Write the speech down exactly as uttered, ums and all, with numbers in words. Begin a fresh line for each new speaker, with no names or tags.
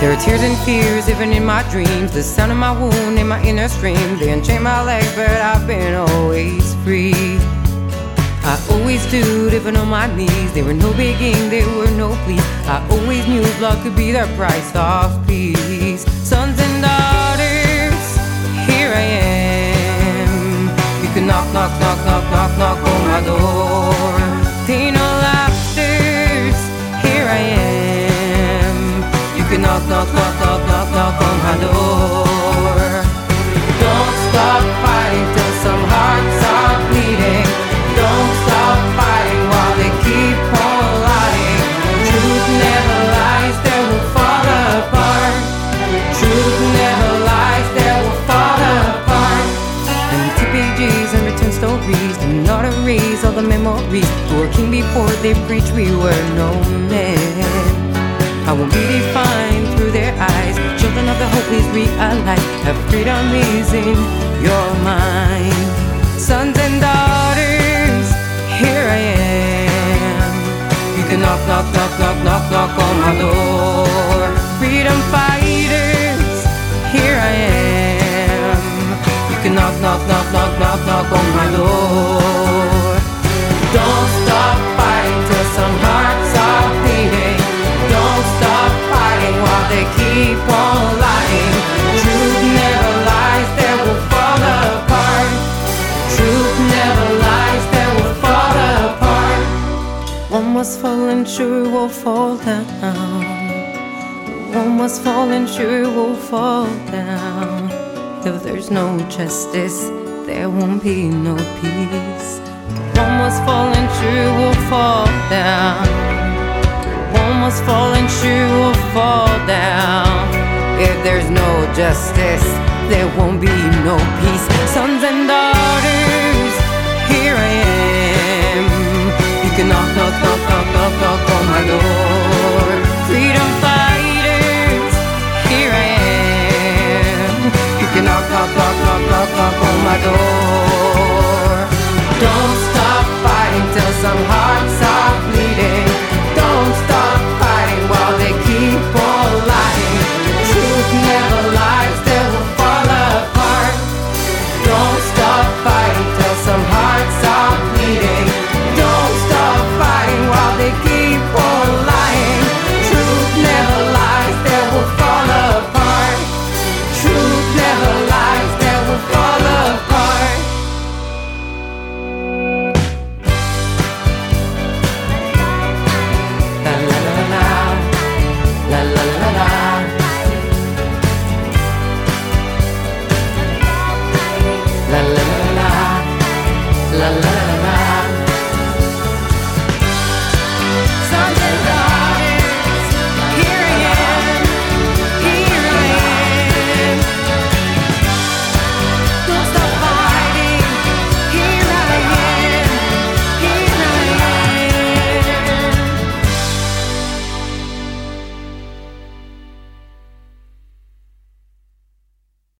There are tears and fears even in my dreams, the sound of my wound in my inner scream. They unchain my legs, but I've been always free. I always stood even on my knees. There were no begging, there were no pleas. I always knew blood could be the price of peace. Sons and daughters, here I am. You can knock, knock, knock, knock, knock, knock on my door. Pain or laughters, here I am. You can knock, knock, knock, knock, knock, knock on my door. Don't stop fighting till some hearts are bleeding. Don't stop fighting while they keep on lying. Truth never lies, they will fall apart. Truth never lies, they will fall apart. Empty pages and return stories do not erase all the memories. Who were king before they preached we were no men. I will be defined through their eyes. Children of the hope, please realize that freedom is in your mind. Sons and daughters, here I am. You can knock, knock, knock, knock, knock, knock on my door. Freedom fighters, here I am. You can knock, knock, knock, knock, knock, knock on my door. Don't stop fighting till some hearts are bleeding. Don't stop fighting while they keep on lying. Truth never lies, they will fall apart. Truth never lies, they will fall apart. One must fall and sure will fall down. One must fall and sure will fall down. If there's no justice, there won't be no peace. One must fall and sure will fall down. One must fall and sure will fall down. If there's no justice, there won't be no peace. Sons and daughters, here I am. You can knock, knock, knock, knock, knock, knock on my door.